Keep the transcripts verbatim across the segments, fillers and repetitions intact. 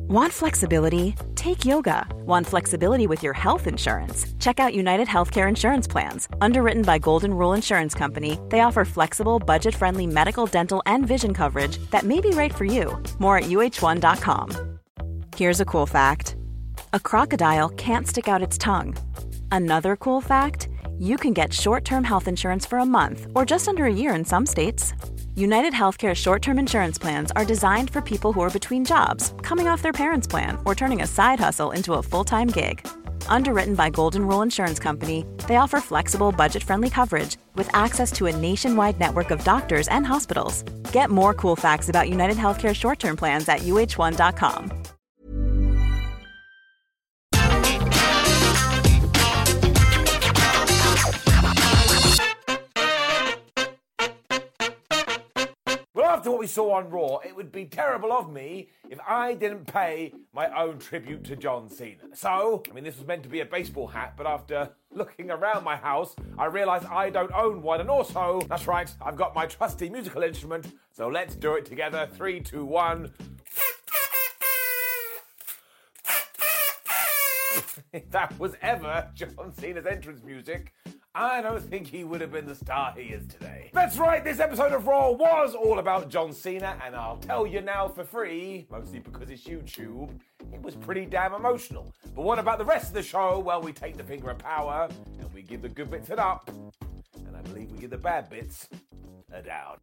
Want flexibility? Take yoga. Want flexibility with your health insurance? Check out United Healthcare Insurance Plans. Underwritten by Golden Rule Insurance Company, they offer flexible, budget-friendly medical, dental, and vision coverage that may be right for you. More at U H one dot com. Here's a cool fact. A crocodile can't stick out its tongue. Another cool fact, you can get short-term health insurance for a month or just under a year in some states. United Healthcare short-term insurance plans are designed for people who are between jobs, coming off their parents' plan, or turning a side hustle into a full-time gig. Underwritten by Golden Rule Insurance Company, they offer flexible, budget-friendly coverage with access to a nationwide network of doctors and hospitals. Get more cool facts about United Healthcare short-term plans at U H one dot com. After what we saw on Raw, it would be terrible of me if I didn't pay my own tribute to John Cena. So, I mean, this was meant to be a baseball hat, but after looking around my house, I realised I don't own one, and also, that's right, I've got my trusty musical instrument, so let's do it together. Three, two, one. If that was ever John Cena's entrance music, I don't think he would have been the star he is today. That's right, this episode of Raw was all about John Cena, and I'll tell you now for free, mostly because it's YouTube, it was pretty damn emotional. But what about the rest of the show? Well, we take the finger of power, and we give the good bits an up, and I believe we give the bad bits a down.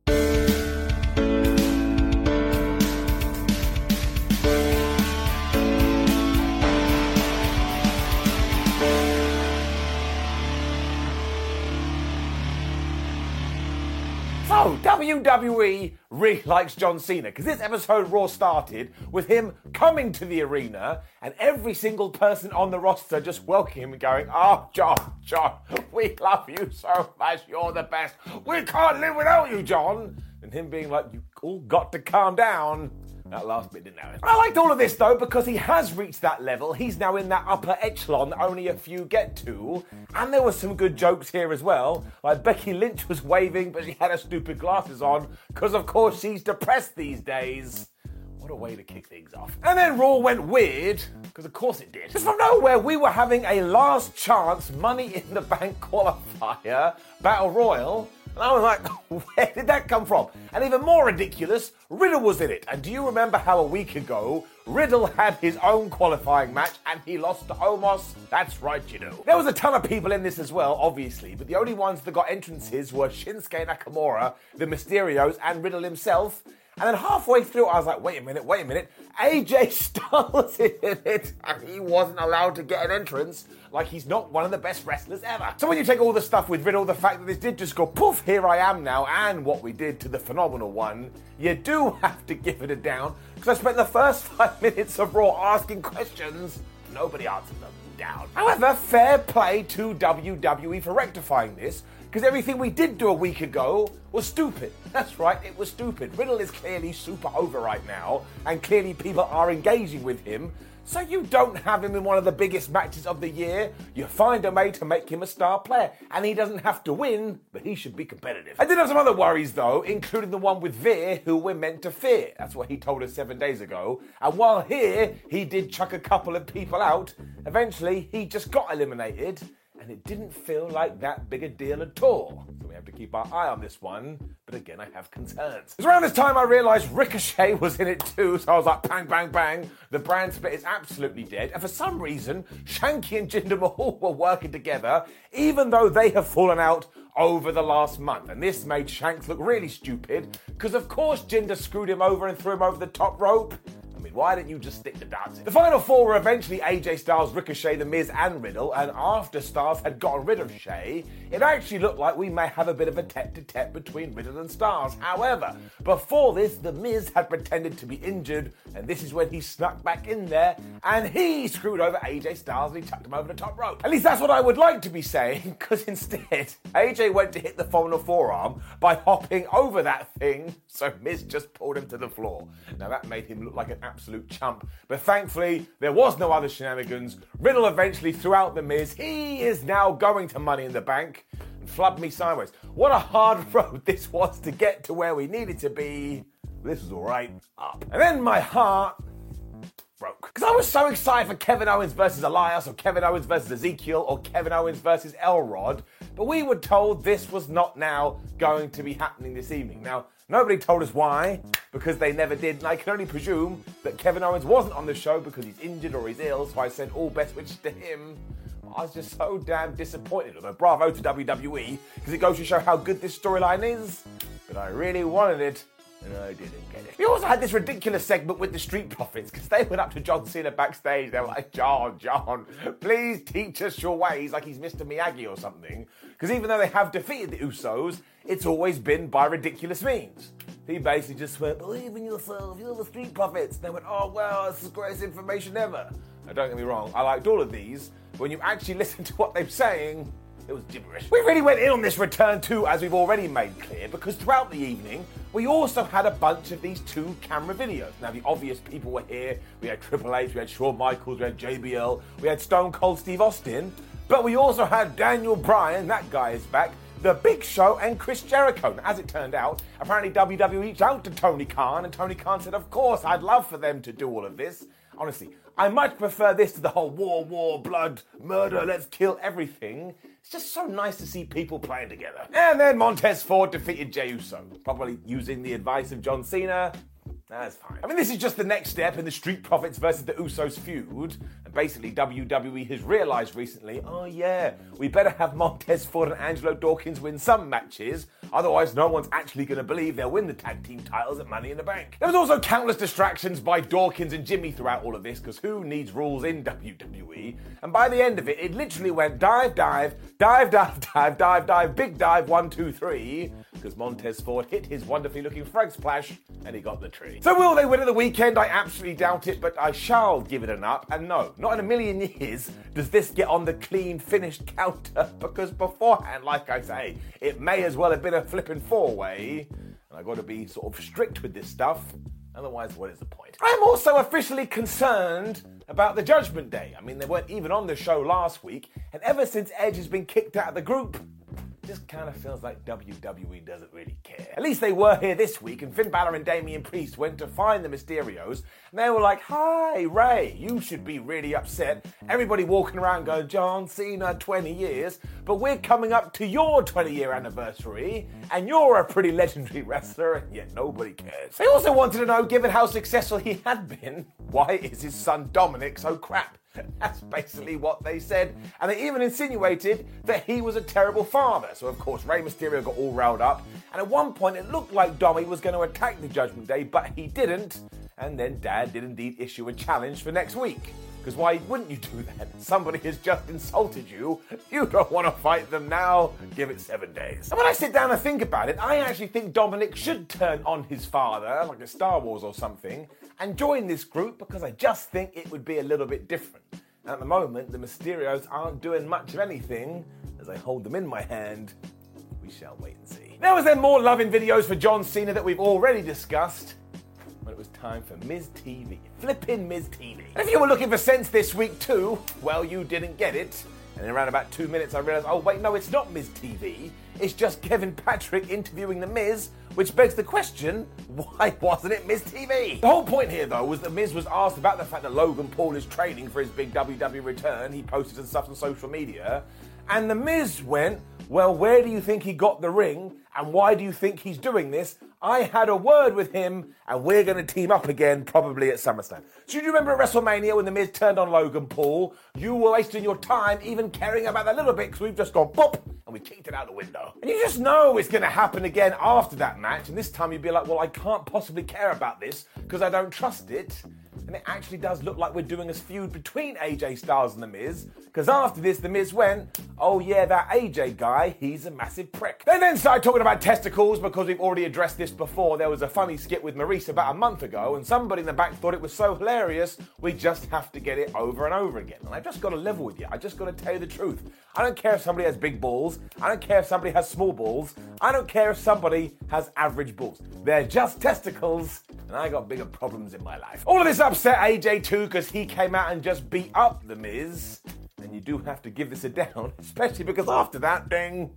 So, W W E really likes John Cena, because this episode Raw started with him coming to the arena and every single person on the roster just welcoming him and going, "Oh, John, John, we love you so much, you're the best. We can't live without you, John." And him being like, "You all got to calm down." That last bit didn't have it. I liked all of this though, because he has reached that level. He's now in that upper echelon that only a few get to. And there were some good jokes here as well. Like Becky Lynch was waving, but she had her stupid glasses on, because of course she's depressed these days. What a way to kick things off. And then Raw went weird, because of course it did. Just from nowhere, we were having a last chance Money in the Bank qualifier, Battle Royal. And I was like, where did that come from? And even more ridiculous, Riddle was in it. And do you remember how a week ago, Riddle had his own qualifying match and he lost to Omos? That's right, you know. There was a ton of people in this as well, obviously, but the only ones that got entrances were Shinsuke Nakamura, the Mysterios, and Riddle himself. And then halfway through, I was like, wait a minute, wait a minute. A J Styles is in it, and he wasn't allowed to get an entrance, like he's not one of the best wrestlers ever. So when you take all the stuff with Riddle, the fact that this did just go poof, here I am now, and what we did to the Phenomenal One, you do have to give it a down, because I spent the first five minutes of Raw asking questions, nobody answered them. Down. However, fair play to W W E for rectifying this, because everything we did do a week ago was stupid. That's right, it was stupid. Riddle is clearly super over right now, and clearly people are engaging with him. So you don't have him in one of the biggest matches of the year. You find a way to make him a star player. And he doesn't have to win, but he should be competitive. I did have some other worries though, including the one with Veer, who we're meant to fear. That's what he told us seven days ago. And while here, he did chuck a couple of people out, eventually he just got eliminated. And it didn't feel like that big a deal at all. So we have to keep our eye on this one. But again, I have concerns. It's around this time I realised Ricochet was in it too. So I was like, bang, bang, bang. The brand split is absolutely dead. And for some reason, Shanky and Jinder Mahal were working together, even though they have fallen out over the last month. And this made Shanks look really stupid, because of course Jinder screwed him over and threw him over the top rope. I mean, why didn't you just stick to dancing? The final four were eventually A J Styles, Ricochet, The Miz, and Riddle, and after Styles had gotten rid of Shay, it actually looked like we may have a bit of a tete-to-tete between Riddle and Styles. However, before this, The Miz had pretended to be injured, and this is when he snuck back in there, and he screwed over A J Styles and he chucked him over the top rope. At least that's what I would like to be saying, because instead, A J went to hit the final forearm by hopping over that thing, so Miz just pulled him to the floor. Now that made him look like an absolute chump, but thankfully there was no other shenanigans. Riddle eventually threw out The Miz. He is now going to Money in the Bank and flubbed me sideways. What a hard road this was to get to where we needed to be. This was all right up. And then my heart broke. was so excited for Kevin Owens versus Elias, or Kevin Owens versus Ezekiel, or Kevin Owens versus Elrod, but we were told this was not now going to be happening this evening. Now, nobody told us why, because they never did, and I can only presume that Kevin Owens wasn't on the show because he's injured or he's ill, so I sent all best wishes to him. I was just so damn disappointed. Although bravo to W W E, because it goes to show how good this storyline is, but I really wanted it, and I didn't get it. We also had this ridiculous segment with the Street Profits, because they went up to John Cena backstage. They were like, John, John, please teach us your ways, like he's Mister Miyagi or something. Because even though they have defeated the Usos, it's always been by ridiculous means. He basically just went, believe in yourself, you're the Street Profits. And they went, oh, well, it's the greatest information ever. Now, don't get me wrong, I liked all of these, but when you actually listen to what they're saying, it was gibberish. We really went in on this return too, as we've already made clear, because throughout the evening, we also had a bunch of these two camera videos. Now, the obvious people were here. We had Triple H, we had Shawn Michaels, we had J B L, we had Stone Cold Steve Austin, but we also had Daniel Bryan, that guy is back, The Big Show, and Chris Jericho. Now, as it turned out, apparently W W E reached out to Tony Khan, and Tony Khan said, of course, I'd love for them to do all of this. Honestly, I much prefer this to the whole war, war, blood, murder, let's kill everything. It's just so nice to see people playing together. And then Montez Ford defeated Jey Uso, probably using the advice of John Cena. That's fine. I mean, this is just the next step in the Street Profits versus the Usos feud. And basically, W W E has realised recently, oh yeah, we better have Montez Ford and Angelo Dawkins win some matches. Otherwise, no one's actually going to believe they'll win the tag team titles at Money in the Bank. There was also countless distractions by Dawkins and Jimmy throughout all of this, because who needs rules in W W E? And by the end of it, it literally went dive, dive, dive, dive, dive, dive, dive, big dive, one, two, three, because Montez Ford hit his wonderfully looking frog splash, and he got the tree. So will they win at the weekend? I absolutely doubt it, but I shall give it an up. And no, not in a million years does this get on the clean, finished counter, because beforehand, like I say, it may as well have been a flipping four-way. And I've got to be sort of strict with this stuff. Otherwise, what is the point? I'm also officially concerned about the Judgment Day. I mean, they weren't even on the show last week, and ever since Edge has been kicked out of the group, it just kind of feels like W W E doesn't really care. At least they were here this week, and Finn Balor and Damian Priest went to find the Mysterios, and they were like, hi, Ray, you should be really upset. Everybody walking around going, John Cena, twenty years, but we're coming up to your twenty-year anniversary, and you're a pretty legendary wrestler, and yet nobody cares. They also wanted to know, given how successful he had been, why is his son Dominic so crap? That's basically what they said. And they even insinuated that he was a terrible father. So, of course, Rey Mysterio got all riled up. And at one point, it looked like Dommy was going to attack the Judgment Day, but he didn't. And then Dad did indeed issue a challenge for next week. Because why wouldn't you do that? Somebody has just insulted you. You don't want to fight them now. Give it seven days. And when I sit down and think about it, I actually think Dominic should turn on his father, like a Star Wars or something, and join this group, because I just think it would be a little bit different. And at the moment, the Mysterios aren't doing much of anything. As I hold them in my hand, we shall wait and see. Now, was there more loving videos for John Cena that we've already discussed? When it was time for Miz T V. Flippin' Miz T V. And if you were looking for sense this week too, well, you didn't get it. And in around about two minutes I realised, oh wait, no, it's not Miz T V. It's just Kevin Patrick interviewing The Miz, which begs the question, why wasn't it Miz T V? The whole point here, though, was that Miz was asked about the fact that Logan Paul is training for his big W W E return. He posted some stuff on social media. And The Miz went, well, where do you think he got the ring? And why do you think he's doing this? I had a word with him, and we're going to team up again, probably at SummerSlam. So do you remember at WrestleMania when The Miz turned on Logan Paul? You were wasting your time even caring about that little bit, because we've just gone pop, and we kicked it out the window. And you just know it's going to happen again after that match, and this time you'd be like, well, I can't possibly care about this, because I don't trust it. And it actually does look like we're doing a feud between A J Styles and The Miz, because after this, The Miz went, oh yeah, that A J guy, he's a massive prick. They then started talking about testicles, because we've already addressed this before. There was a funny skit with Maurice about a month ago, and somebody in the back thought it was so hilarious, we just have to get it over and over again. And I've just got to level with you. I just got to tell you the truth. I don't care if somebody has big balls. I don't care if somebody has small balls. I don't care if somebody has average balls. They're just testicles, and I got bigger problems in my life. All of this upset A J too, because he came out and just beat up The Miz. And you do have to give this a down, especially because after that, ding, we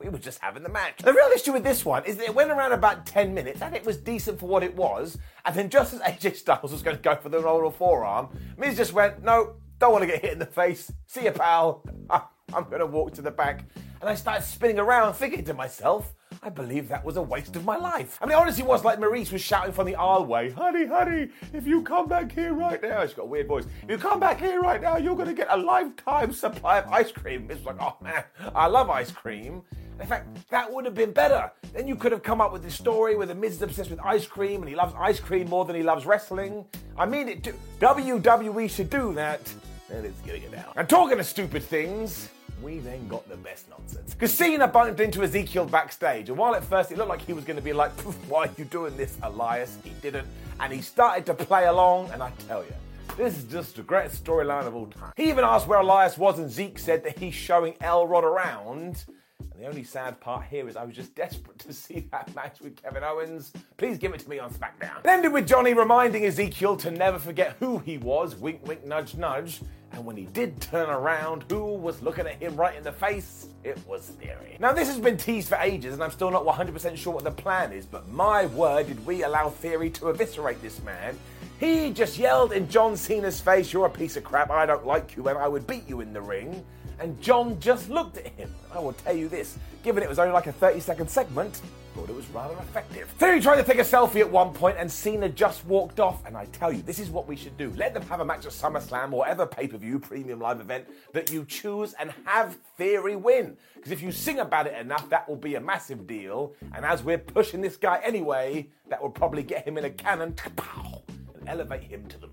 We were just having the match. The real issue with this one is that it went around about ten minutes and it was decent for what it was. And then just as A J Styles was going to go for the roll of forearm, Miz just went, no, don't want to get hit in the face. See you, pal. I'm going to walk to the back. And I started spinning around thinking to myself, I believe that was a waste of my life. I mean, it honestly was like Maurice was shouting from the aisleway, honey, honey, if you come back here right now, she's got a weird voice, if you come back here right now, you're going to get a lifetime supply of ice cream. It's like, oh man, I love ice cream. In fact, that would have been better. Then you could have come up with this story where the Miz is obsessed with ice cream and he loves ice cream more than he loves wrestling. I mean, it. W W E should do that. And it's getting it out. And talking of stupid things, we then got the best nonsense. Because Cena bumped into Ezekiel backstage, and while at first it looked like he was going to be like, why are you doing this, Elias? He didn't. And he started to play along, and I tell you, this is just the greatest storyline of all time. He even asked where Elias was, and Zeke said that he's showing Elrod around. And the only sad part here is I was just desperate to see that match with Kevin Owens. Please give it to me on SmackDown. It ended with Johnny reminding Ezekiel to never forget who he was, wink, wink, nudge, nudge. And when he did turn around, who was looking at him right in the face? It was Theory. Now, this has been teased for ages, and I'm still not one hundred percent sure what the plan is, but my word, did we allow Theory to eviscerate this man. He just yelled in John Cena's face, you're a piece of crap, I don't like you, and I would beat you in the ring. And John just looked at him. I will tell you this, given it was only like a thirty second segment, I thought it was rather effective. Theory tried to take a selfie at one point and Cena just walked off. And I tell you, this is what we should do. Let them have a match at SummerSlam or whatever pay-per-view, premium live event that you choose and have Theory win. Because if you sing about it enough, that will be a massive deal. And as we're pushing this guy anyway, that will probably get him in a cannon and elevate him to the moon.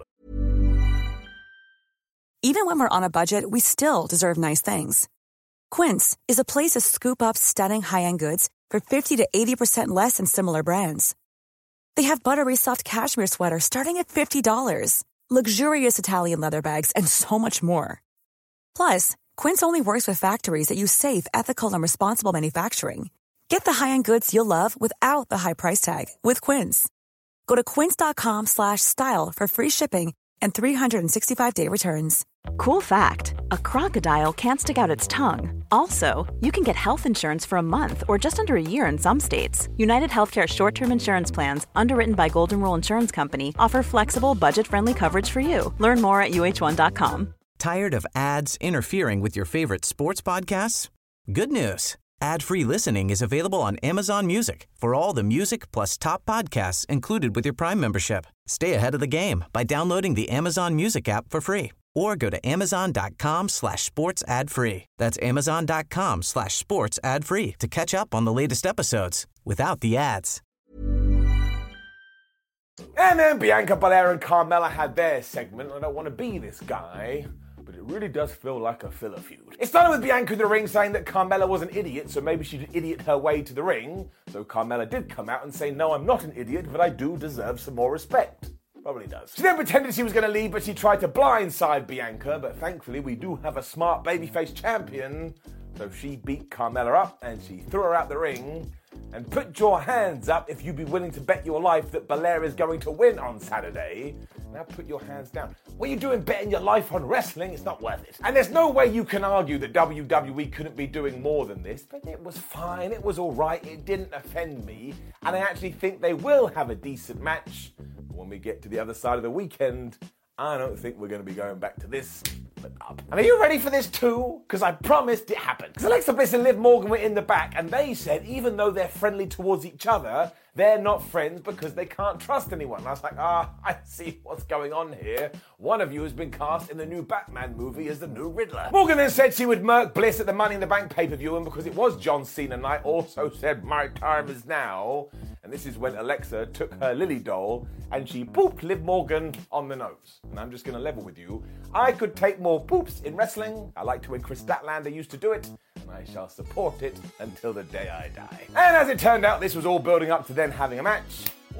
Even when we're on a budget, we still deserve nice things. Quince is a place to scoop up stunning high-end goods for fifty to eighty percent less than similar brands. They have buttery soft cashmere sweaters starting at fifty dollars, luxurious Italian leather bags, and so much more. Plus, Quince only works with factories that use safe, ethical, and responsible manufacturing. Get the high-end goods you'll love without the high price tag with Quince. Go to quince.com slash style for free shipping and three sixty-five day returns. Cool fact, a crocodile can't stick out its tongue. Also, you can get health insurance for a month or just under a year in some states. United Healthcare short-term insurance plans, underwritten by Golden Rule Insurance Company, offer flexible, budget-friendly coverage for you. Learn more at U H one dot com. Tired of ads interfering with your favorite sports podcasts? Good news. Ad-free listening is available on Amazon Music for all the music plus top podcasts included with your Prime membership. Stay ahead of the game by downloading the Amazon Music app for free or go to amazon.com slash sports ad free. That's amazon.com slash sports ad free to catch up on the latest episodes without the ads. And then Bianca Belair and Carmella had their segment. I don't want to be this guy, but it really does feel like a filler feud. It started with Bianca in the ring saying that Carmella was an idiot, so maybe she'd idiot her way to the ring. So Carmella did come out and say, no, I'm not an idiot, but I do deserve some more respect. Probably does. She then pretended she was going to leave, but she tried to blindside Bianca, but thankfully we do have a smart babyface champion, so she beat Carmella up and she threw her out the ring. And put your hands up if you'd be willing to bet your life that Belair is going to win on Saturday. Now put your hands down. What are you doing betting your life on wrestling? It's not worth it. And there's no way you can argue that W W E couldn't be doing more than this, but it was fine, it was all right, it didn't offend me, and I actually think they will have a decent match. But when we get to the other side of the weekend, I don't think we're going to be going back to this, but up. And are you ready for this too? Because I promised it happened. Because Alexa Bliss and Liv Morgan were in the back, and they said even though they're friendly towards each other, they're not friends because they can't trust anyone. And I was like, ah, I see what's going on here. One of you has been cast in the new Batman movie as the new Riddler. Morgan then said she would murk Bliss at the Money in the Bank pay-per-view, and because it was John Cena night, also said, my time is now. And this is when Alexa took her Lily doll and she pooped Liv Morgan on the nose. And I'm just going to level with you. I could take more poops in wrestling. I liked when Chris Statlander used to do it, and I shall support it until the day I die. And as it turned out, this was all building up to them having a match. Whatever.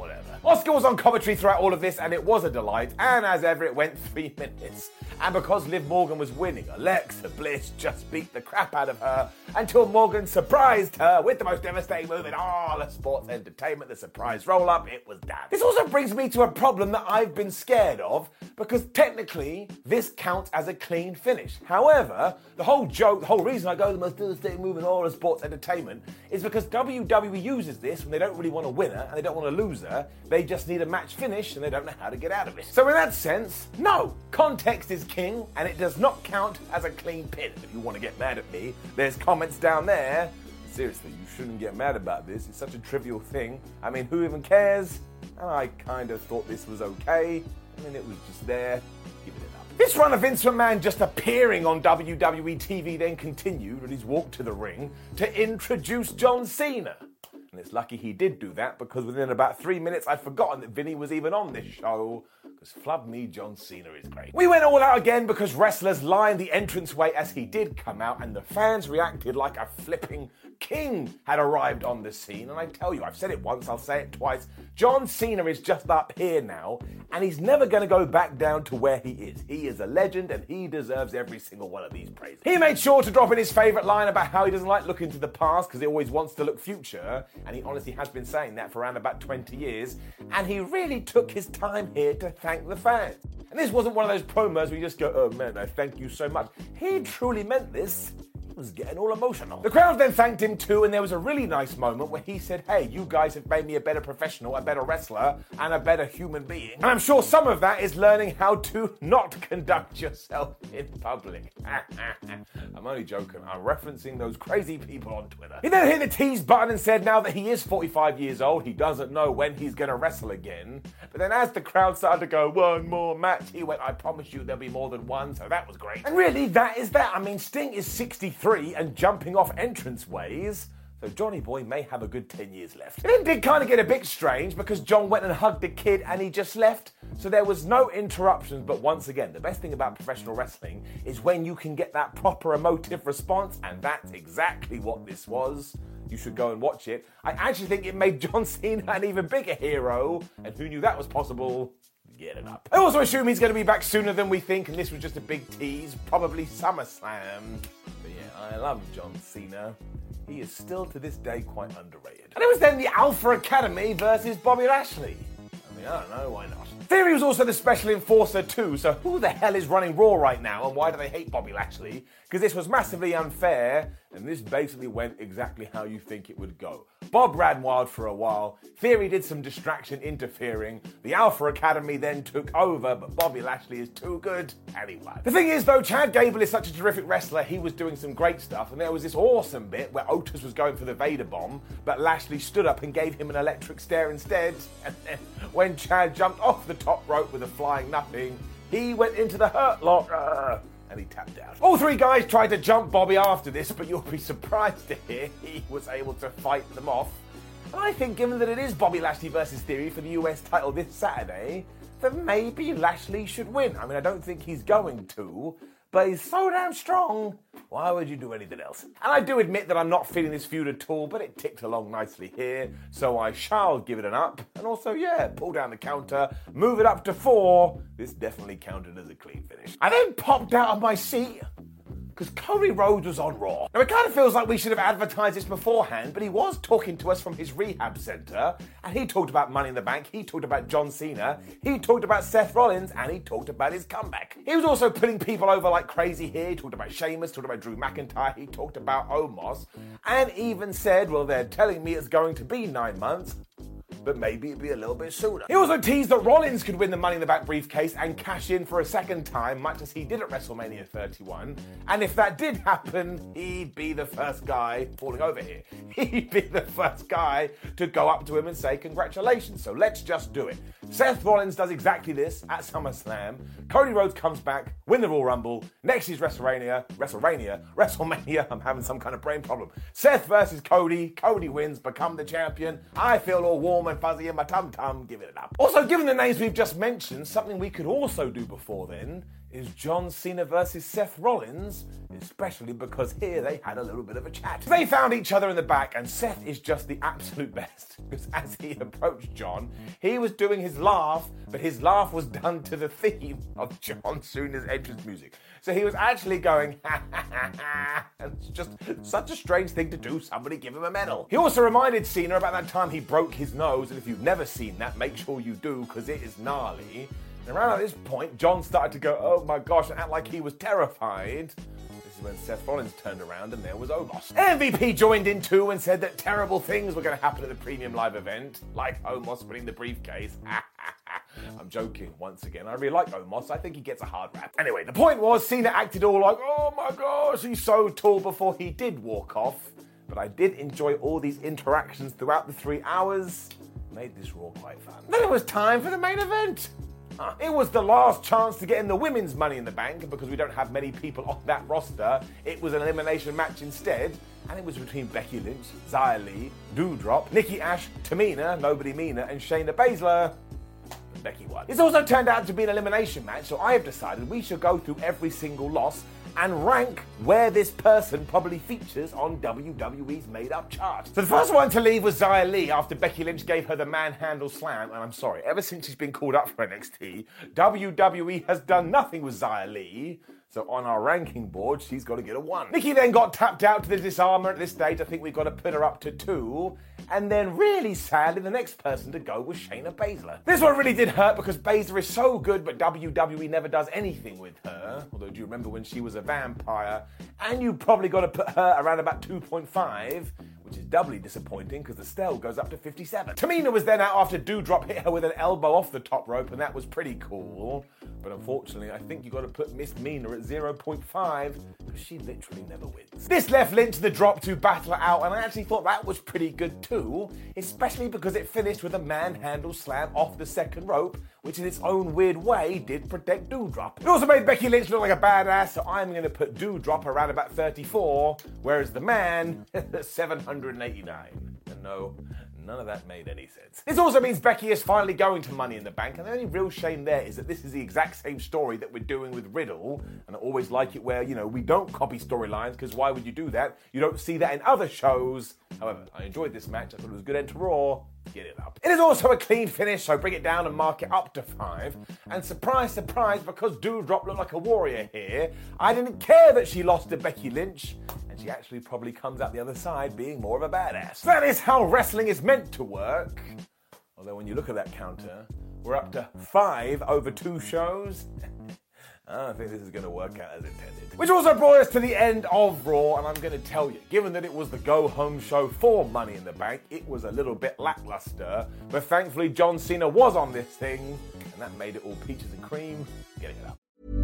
Oscar was on commentary throughout all of this, and it was a delight, and as ever, it went three minutes. And because Liv Morgan was winning, Alexa Bliss just beat the crap out of her until Morgan surprised her with the most devastating move in all of sports entertainment, the surprise roll-up. It was done. This also brings me to a problem that I've been scared of, because technically, this counts as a clean finish. However, the whole joke, the whole reason I go the most devastating move in all of sports entertainment is because W W E uses this when they don't really want a winner and they don't want a loser. They just need a match finish and they don't know how to get out of it. So in that sense, no, context is king and it does not count as a clean pin. If you want to get mad at me, there's comments down there. Seriously, you shouldn't get mad about this. It's such a trivial thing. I mean, who even cares? And I kind of thought this was okay. I mean, it was just there. Give it up. This run of Vince McMahon just appearing on W W E T V then continued with his walk to the ring to introduce John Cena. And it's lucky he did do that, because within about three minutes I'd forgotten that Vinny was even on this show. Because flub me, John Cena is great. We went all out again because wrestlers lined the entranceway as he did come out, and the fans reacted like a flipping king had arrived on the scene. And I tell you, I've said it once, I'll say it twice. John Cena is just up here now, and he's never going to go back down to where he is. He is a legend, and he deserves every single one of these praises. He made sure to drop in his favourite line about how he doesn't like looking to the past because he always wants to look future, and he honestly has been saying that for around about twenty years, and he really took his time here to thank the fans. And this wasn't one of those promos where you just go, oh man, I thank you so much. He truly meant this. Was getting all emotional. The crowd then thanked him too, and there was a really nice moment where he said, hey, you guys have made me a better professional, a better wrestler, and a better human being. And I'm sure some of that is learning how to not conduct yourself in public. I'm only joking. I'm referencing those crazy people on Twitter. He then hit the tease button and said now that he is forty-five years old, he doesn't know when he's going to wrestle again. But then as the crowd started to go, one more match, he went, I promise you there'll be more than one, so that was great. And really, that is that. I mean, Sting is sixty-three and jumping off entranceways, so Johnny Boy may have a good ten years left. It then did kind of get a bit strange because John went and hugged the kid and he just left, so there was no interruptions. But once again, the best thing about professional wrestling is when you can get that proper emotive response, and that's exactly what this was. You should go and watch it. I actually think it made John Cena an even bigger hero, and who knew that was possible? Get it up. I also assume he's going to be back sooner than we think, and this was just a big tease, probably SummerSlam. But yeah, I love John Cena. He is still to this day quite underrated. And it was then the Alpha Academy versus Bobby Lashley. I mean, I don't know, why not? Theory was also the special enforcer too, so who the hell is running Raw right now, and why do they hate Bobby Lashley? Because this was massively unfair, and this basically went exactly how you think it would go. Bob ran wild for a while, Theory did some distraction interfering, the Alpha Academy then took over, but Bobby Lashley is too good, and he won. The thing is though, Chad Gable is such a terrific wrestler, he was doing some great stuff, and there was this awesome bit where Otis was going for the Vader bomb, but Lashley stood up and gave him an electric stare instead, and then when Chad jumped off the top rope with a flying nothing, he went into the Hurt Lock, uh, and he tapped out. All three guys tried to jump Bobby after this, but you'll be surprised to hear he was able to fight them off. And I think given that it is Bobby Lashley versus Theory for the U S title this Saturday, then maybe Lashley should win. I mean, I don't think he's going to, but he's so damn strong. Why would you do anything else? And I do admit that I'm not feeling this feud at all, but it ticked along nicely here, so I shall give it an up. And also, yeah, pull down the counter, move it up to four. This definitely counted as a clean finish. I then popped out of my seat because Cody Rhodes was on Raw. Now, it kind of feels like we should have advertised this beforehand, but he was talking to us from his rehab center, and he talked about Money in the Bank, he talked about John Cena, he talked about Seth Rollins, and he talked about his comeback. He was also putting people over like crazy here. He talked about Sheamus, talked about Drew McIntyre, he talked about Omos, and even said, well, they're telling me it's going to be nine months. But maybe it'd be a little bit sooner. He also teased that Rollins could win the Money in the Bank briefcase and cash in for a second time, much as he did at WrestleMania thirty-one. And if that did happen, he'd be the first guy falling over here. He'd be the first guy to go up to him and say congratulations. So let's just do it. Seth Rollins does exactly this at SummerSlam. Cody Rhodes comes back, win the Royal Rumble. Next is WrestleMania, WrestleMania, WrestleMania. I'm having some kind of brain problem. Seth versus Cody. Cody wins, become the champion. I feel all warm and fuzzy in my tum-tum. Give it an up. Also, given the names we've just mentioned, something we could also do before then is John Cena versus Seth Rollins, especially because here they had a little bit of a chat. They found each other in the back, and Seth is just the absolute best, because as he approached John, he was doing his laugh, but his laugh was done to the theme of John Cena's entrance music. So he was actually going, ha ha ha ha, and it's just such a strange thing to do. Somebody give him a medal. He also reminded Cena about that time he broke his nose, and if you've never seen that, make sure you do, because it is gnarly. And around at this point, John started to go, oh my gosh, and act like he was terrified. This is when Seth Rollins turned around and there was Omos. M V P joined in too and said that terrible things were going to happen at the premium live event, like Omos winning the briefcase. I'm joking once again. I really like Omos. I think he gets a hard rap. Anyway, the point was Cena acted all like, oh my gosh, he's so tall before he did walk off. But I did enjoy all these interactions throughout the three hours. Made this Raw quite fun. Then it was time for the main event. Uh, it was the last chance to get in the women's Money in the Bank, because we don't have many people on that roster. It was an elimination match instead, and it was between Becky Lynch, Xia Li, Doudrop, Nikki Ash, Tamina, Nobody Mina, and Shayna Baszler. And Becky won. It's also turned out to be an elimination match, so I have decided we should go through every single loss and rank where this person probably features on W W E's made-up chart. So the first one to leave was Xia Li after Becky Lynch gave her the manhandle slam, and I'm sorry, ever since she's been called up for N X T, W W E has done nothing with Xia Li, so on our ranking board, she's got to get a one. Nikki then got tapped out to the disarmer at this stage. I think we've got to put her up to two. And then really sadly, the next person to go was Shayna Baszler. This one really did hurt because Baszler is so good, but W W E never does anything with her. Although, do you remember when she was a vampire? And you probably got to put her around about two point five, which is doubly disappointing because the stell goes up to fifty-seven. Tamina was then out after Doudrop hit her with an elbow off the top rope, and that was pretty cool. But unfortunately, I think you got to put Miss Mina at zero point five because she literally never wins. This left Lynch the drop to battle her out, and I actually thought that was pretty good too, especially because it finished with a manhandle slam off the second rope, which in its own weird way did protect Doudrop. It also made Becky Lynch look like a badass, so I'm going to put Doudrop around about thirty-four, whereas the man, seven hundred eighty-nine. And no, none of that made any sense. This also means Becky is finally going to Money in the Bank, and the only real shame there is that this is the exact same story that we're doing with Riddle, and I always like it where, you know, we don't copy storylines, because why would you do that? You don't see that in other shows. However, I enjoyed this match. I thought it was a good end to Raw. Get it up. It is also a clean finish, so bring it down and mark it up to five. And surprise, surprise, because Doudrop looked like a warrior here, I didn't care that she lost to Becky Lynch, and she actually probably comes out the other side being more of a badass. That is how wrestling is meant to work. Although when you look at that counter, we're up to five over two shows. I don't think this is going to work out as intended. Which also brought us to the end of Raw, and I'm going to tell you, given that it was the go-home show for Money in the Bank, it was a little bit lackluster, but thankfully John Cena was on this thing, and that made it all peaches and cream. Getting it up.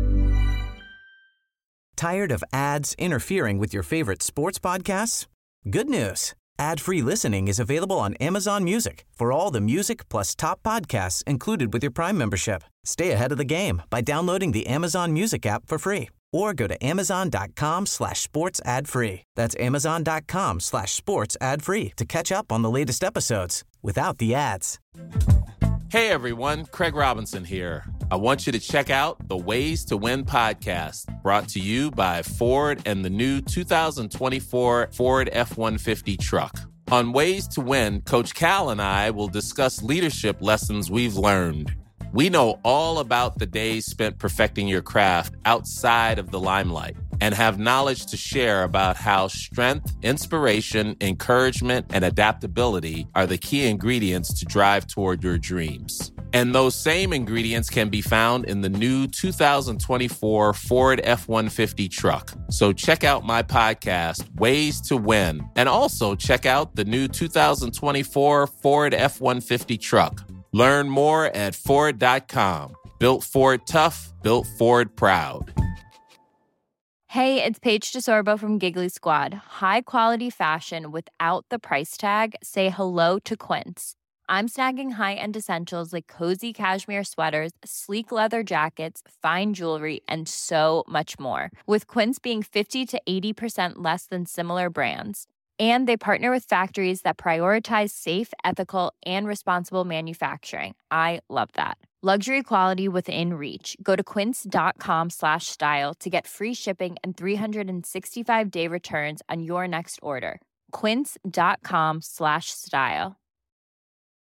Tired of ads interfering with your favorite sports podcasts? Good news. Ad-free listening is available on Amazon Music for all the music plus top podcasts included with your Prime membership. Stay ahead of the game by downloading the Amazon Music app for free or go to amazon.com slash sports ad free. That's amazon.com slash sports ad free to catch up on the latest episodes without the ads. Hey everyone, Craig Robinson here. I want you to check out the Ways to Win podcast, brought to you by Ford and the new two thousand twenty-four Ford F one fifty truck. On Ways to Win, Coach Cal and I will discuss leadership lessons we've learned. We know all about the days spent perfecting your craft outside of the limelight and have knowledge to share about how strength, inspiration, encouragement, and adaptability are the key ingredients to drive toward your dreams. And those same ingredients can be found in the new two thousand twenty-four Ford F one fifty truck. So check out my podcast, Ways to Win, and also check out the new two thousand twenty-four Ford F one fifty truck. Learn more at Ford dot com. Built Ford tough, built Ford proud. Hey, it's Paige DeSorbo from Giggly Squad. High quality fashion without the price tag. Say hello to Quince. I'm snagging high-end essentials like cozy cashmere sweaters, sleek leather jackets, fine jewelry, and so much more. With Quince being fifty to eighty percent less than similar brands. And they partner with factories that prioritize safe, ethical, and responsible manufacturing. I love that. Luxury quality within reach. Go to quince.com slash style to get free shipping and three sixty-five day returns on your next order. Quince.com slash style.